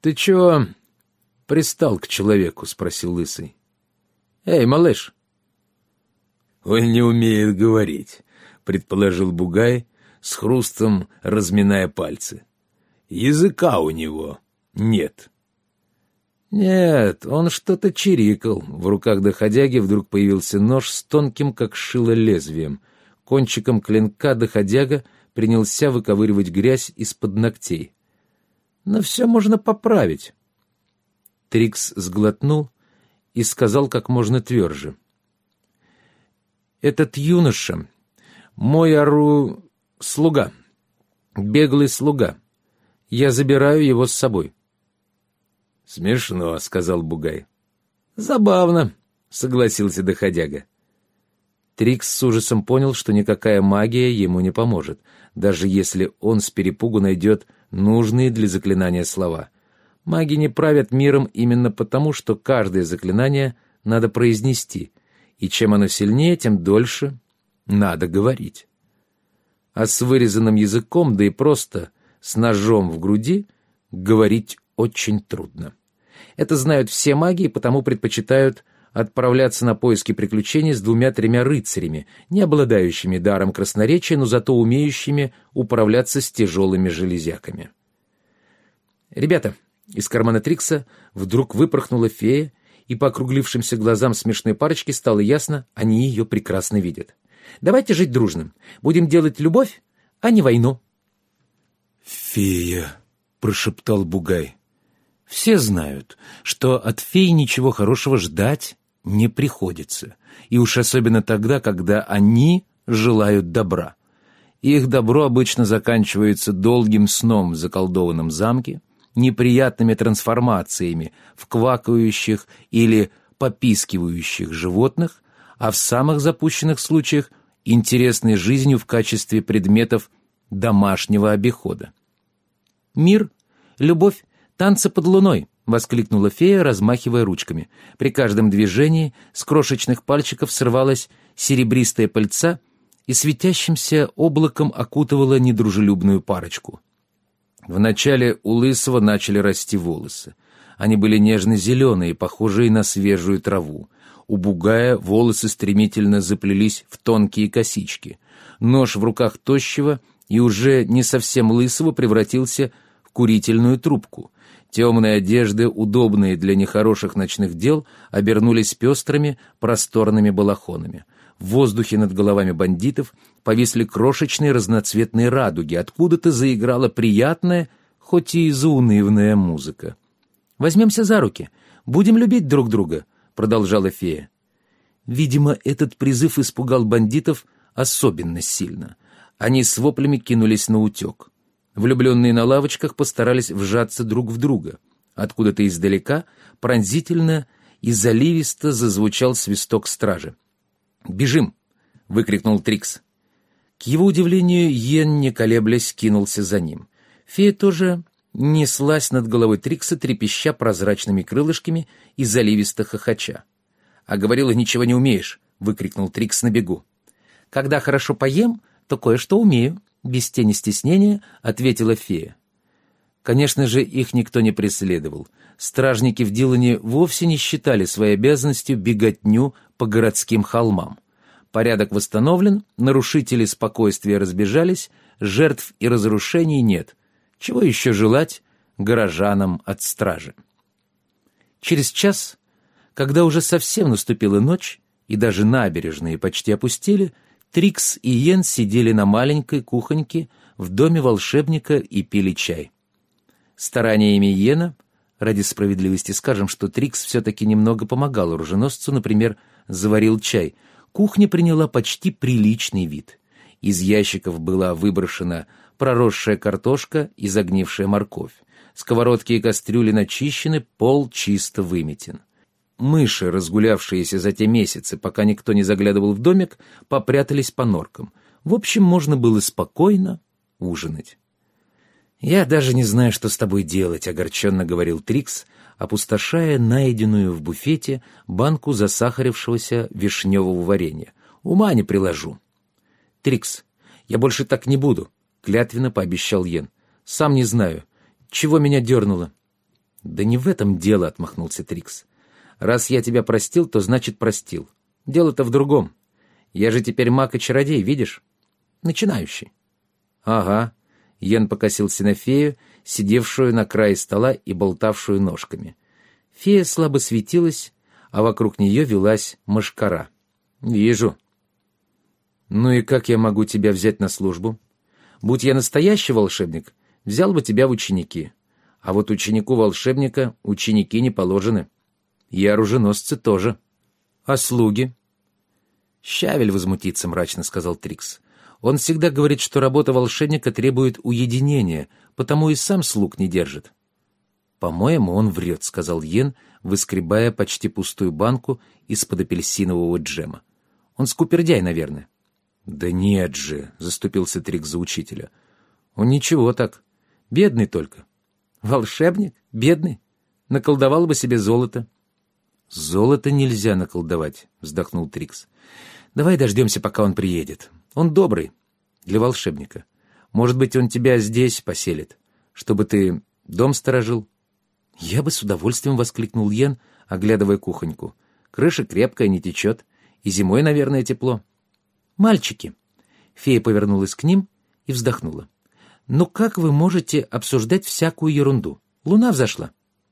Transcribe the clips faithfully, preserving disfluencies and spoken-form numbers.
«Ты чего пристал к человеку?» — спросил Лысый. «Эй, малыш!» «Он не умеет говорить», — предположил Бугай, с хрустом разминая пальцы. «Языка у него нет». «Нет, он что-то чирикал». В руках доходяги вдруг появился нож с тонким, как шило, лезвием. Кончиком клинка доходяга принялся выковыривать грязь из-под ногтей. «Но все можно поправить». Трикс сглотнул и сказал как можно тверже. «Этот юноша — мой ору... слуга, беглый слуга. Я забираю его с собой». «Смешно», — сказал Бугай. «Забавно», — согласился доходяга. Трикс с ужасом понял, что никакая магия ему не поможет, даже если он с перепугу найдет нужные для заклинания слова. Маги не правят миром именно потому, что каждое заклинание надо произнести, и чем оно сильнее, тем дольше надо говорить. А с вырезанным языком, да и просто с ножом в груди, говорить очень трудно. Это знают все маги, и потому предпочитают отправляться на поиски приключений с двумя-тремя рыцарями, не обладающими даром красноречия, но зато умеющими управляться с тяжелыми железяками. «Ребята!» — из кармана Трикса вдруг выпорхнула фея, и по округлившимся глазам смешной парочки стало ясно, они ее прекрасно видят. «Давайте жить дружно. Будем делать любовь, а не войну». «Фея!» — прошептал Бугай. Все знают, что от фей ничего хорошего ждать не приходится, и уж особенно тогда, когда они желают добра. Их добро обычно заканчивается долгим сном в заколдованном замке, неприятными трансформациями в квакающих или попискивающих животных, а в самых запущенных случаях интересной жизнью в качестве предметов домашнего обихода. «Мир, любовь, танцы под луной!» — воскликнула фея, размахивая ручками. При каждом движении с крошечных пальчиков срывалась серебристая пыльца и светящимся облаком окутывала недружелюбную парочку. Вначале у Лысого начали расти волосы. Они были нежно-зеленые, похожие на свежую траву. У Бугая волосы стремительно заплелись в тонкие косички. Нож в руках тощего и уже не совсем Лысого превратился в курительную трубку. Темные одежды, удобные для нехороших ночных дел, обернулись пестрыми, просторными балахонами. В воздухе над головами бандитов повисли крошечные разноцветные радуги, откуда-то заиграла приятная, хоть и заунывная музыка. «Возьмемся за руки, будем любить друг друга», — продолжала фея. Видимо, этот призыв испугал бандитов особенно сильно. Они с воплями кинулись на утек. Влюбленные на лавочках постарались вжаться друг в друга. Откуда-то издалека пронзительно и заливисто зазвучал свисток стражи. «Бежим!» — выкрикнул Трикс. К его удивлению, Йен, не колеблясь, кинулся за ним. Фея тоже неслась над головой Трикса, трепеща прозрачными крылышками и заливисто хохоча. «А говорила, ничего не умеешь!» — выкрикнул Трикс на бегу. «Когда хорошо поем, то кое-что умею», — без тени стеснения ответила фея. Конечно же, их никто не преследовал. Стражники в Дилане вовсе не считали своей обязанностью беготню по городским холмам. Порядок восстановлен, нарушители спокойствия разбежались, жертв и разрушений нет. Чего еще желать горожанам от стражи? Через час, когда уже совсем наступила ночь, и даже набережные почти опустели, Трикс и Йен сидели на маленькой кухоньке в доме волшебника и пили чай. Стараниями Йена, ради справедливости скажем, что Трикс все-таки немного помогал оруженосцу, например, заварил чай, кухня приняла почти приличный вид. Из ящиков была выброшена проросшая картошка и загнившая морковь. Сковородки и кастрюли начищены, пол чисто выметен. Мыши, разгулявшиеся за те месяцы, пока никто не заглядывал в домик, попрятались по норкам. В общем, можно было спокойно ужинать. «Я даже не знаю, что с тобой делать», — огорченно говорил Трикс, опустошая найденную в буфете банку засахарившегося вишневого варенья. «Ума не приложу». «Трикс, я больше так не буду», — клятвенно пообещал Йен. «Сам не знаю, чего меня дернуло». «Да не в этом дело», — отмахнулся Трикс. «Раз я тебя простил, то значит простил. Дело-то в другом. Я же теперь маг и чародей, видишь? Начинающий». «Ага», — Йен покосился на фею, сидевшую на крае стола и болтавшую ножками. Фея слабо светилась, а вокруг нее велась мошкара. «Вижу». «Ну и как я могу тебя взять на службу? Будь я настоящий волшебник, взял бы тебя в ученики. А вот ученику волшебника ученики не положены. И оруженосцы тоже. А слуги?» «Щавель возмутится», — мрачно сказал Трикс. «Он всегда говорит, что работа волшебника требует уединения, потому и сам слуг не держит». «По-моему, он врет», — сказал Йен, выскребая почти пустую банку из-под апельсинового джема. «Он скупердяй, наверное». «Да нет же», — заступился Трикс за учителя. «Он ничего так. Бедный только». «Волшебник? Бедный? Наколдовал бы себе золото». «Золото нельзя наколдовать», — вздохнул Трикс. «Давай дождемся, пока он приедет. Он добрый для волшебника. Может быть, он тебя здесь поселит, чтобы ты дом сторожил?» «Я бы с удовольствием», — воскликнул Йен, оглядывая кухоньку. «Крыша крепкая, не течет, и зимой, наверное, тепло». «Мальчики», — фея повернулась к ним и вздохнула. «Ну как вы можете обсуждать всякую ерунду? Луна взошла».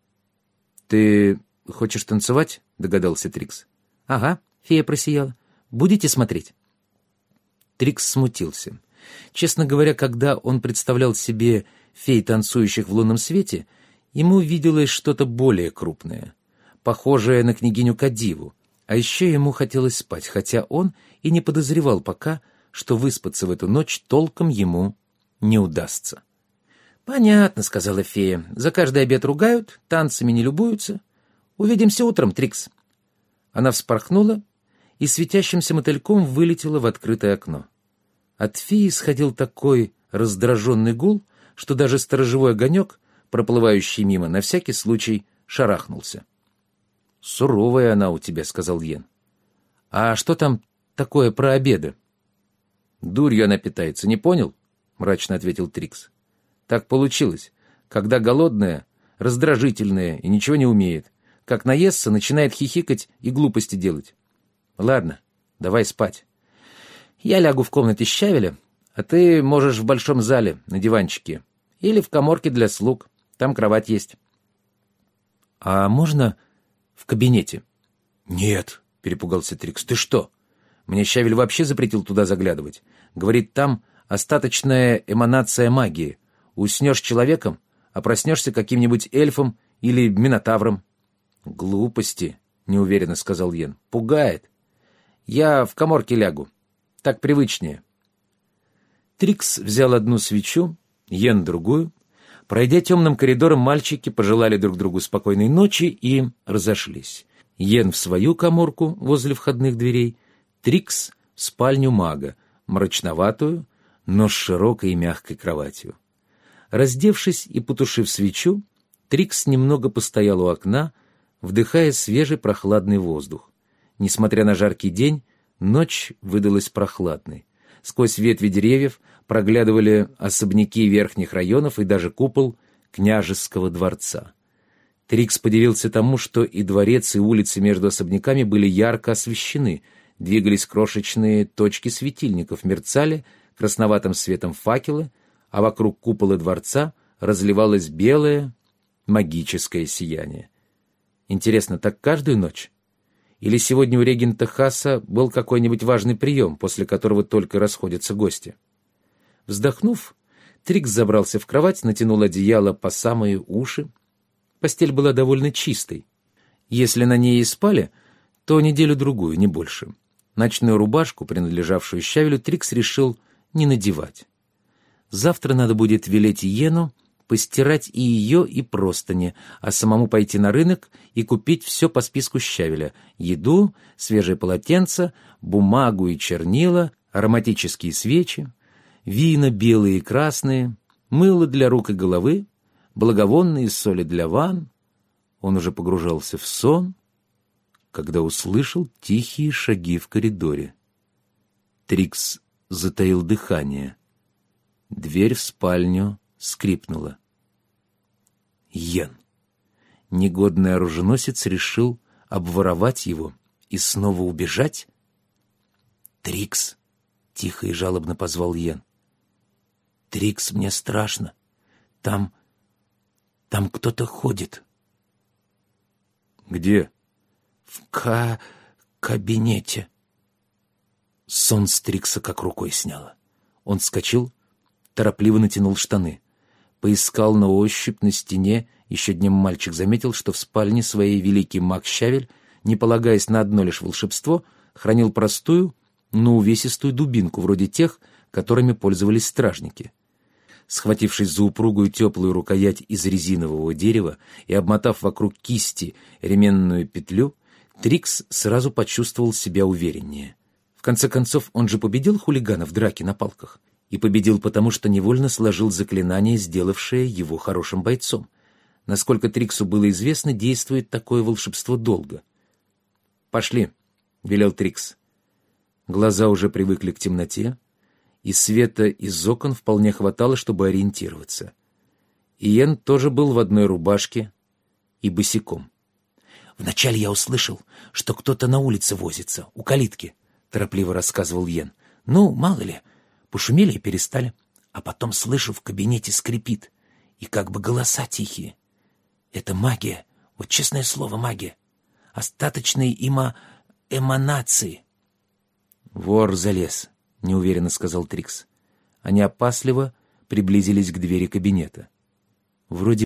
«Ты хочешь танцевать?» — догадался Трикс. «Ага», — фея просияла. «Будете смотреть?» Трикс смутился. Честно говоря, когда он представлял себе фей, танцующих в лунном свете, ему виделось что-то более крупное, похожее на княгиню Кадиву, а еще ему хотелось спать, хотя он и не подозревал пока, что выспаться в эту ночь толком ему не удастся. «Понятно», — сказала фея. «За каждый обед ругают, танцами не любуются. Увидимся утром, Трикс». Она вспорхнула и светящимся мотыльком вылетела в открытое окно. От феи исходил такой раздраженный гул, что даже сторожевой огонек, проплывающий мимо, на всякий случай шарахнулся. «Суровая она у тебя», — сказал Йен. «А что там такое про обеды?» «Дурью она питается, не понял?» — мрачно ответил Трикс. «Так получилось. Когда голодная, раздражительная и ничего не умеет, как наестся, начинает хихикать и глупости делать. Ладно, давай спать. Я лягу в комнате щавеля, а ты можешь в большом зале на диванчике или в каморке для слуг. Там кровать есть». «А можно в кабинете?» «Нет», — перепугался Трикс. «Ты что? Мне щавель вообще запретил туда заглядывать. Говорит, там остаточная эманация магии. Уснешь человеком, а проснешься каким-нибудь эльфом или минотавром». «Глупости», — неуверенно сказал Йен. «Пугает. Я в каморке лягу. Так привычнее». Трикс взял одну свечу, Йен другую. Пройдя темным коридором, мальчики пожелали друг другу спокойной ночи и разошлись. Йен в свою каморку возле входных дверей, Трикс в спальню мага, мрачноватую, но с широкой и мягкой кроватью. Раздевшись и потушив свечу, Трикс немного постоял у окна, вдыхая свежий прохладный воздух. Несмотря на жаркий день, ночь выдалась прохладной. Сквозь ветви деревьев проглядывали особняки верхних районов и даже купол княжеского дворца. Трикс подивился тому, что и дворец, и улицы между особняками были ярко освещены, двигались крошечные точки светильников, мерцали красноватым светом факелы, а вокруг купола дворца разливалось белое магическое сияние. Интересно, так каждую ночь? Или сегодня у регента Хаса был какой-нибудь важный прием, после которого только расходятся гости? Вздохнув, Трикс забрался в кровать, натянул одеяло по самые уши. Постель была довольно чистой. Если на ней и спали, то неделю-другую, не больше. Ночную рубашку, принадлежавшую щавелю, Трикс решил не надевать. Завтра надо будет велеть Йену постирать и ее, и простыни, а самому пойти на рынок и купить все по списку щавеля: еду, свежее полотенце, бумагу и чернила, ароматические свечи, вина белые и красные, мыло для рук и головы, благовонные соли для ванн. Он уже погружался в сон, когда услышал тихие шаги в коридоре. Трикс затаил дыхание. Дверь в спальню скрипнула. Йен. Негодный оруженосец решил обворовать его и снова убежать? «Трикс!» — тихо и жалобно позвал Йен. «Трикс, мне страшно. Там... там кто-то ходит». «Где?» «В ка... кабинете». Сон с Трикса как рукой сняло. Он вскочил, торопливо натянул штаны. Поискал на ощупь на стене. Еще днем мальчик заметил, что в спальне своей великий маг Щавель, не полагаясь на одно лишь волшебство, хранил простую, но увесистую дубинку, вроде тех, которыми пользовались стражники. Схватившись за упругую теплую рукоять из резинового дерева и обмотав вокруг кисти ременную петлю, Трикс сразу почувствовал себя увереннее. В конце концов, он же победил хулигана в драке на палках. И победил потому, что невольно сложил заклинание, сделавшее его хорошим бойцом. Насколько Триксу было известно, действует такое волшебство долго. «Пошли», — велел Трикс. Глаза уже привыкли к темноте, и света из окон вполне хватало, чтобы ориентироваться. Иен тоже был в одной рубашке и босиком. «Вначале я услышал, что кто-то на улице возится, у калитки», — торопливо рассказывал Йен. «Ну, мало ли, пошумели и перестали. А потом слышу, в кабинете скрипит, и как бы голоса тихие. Это магия, вот честное слово, магия. Остаточные има... эманации». «Вор залез», — неуверенно сказал Трикс. Они опасливо приблизились к двери кабинета. Вроде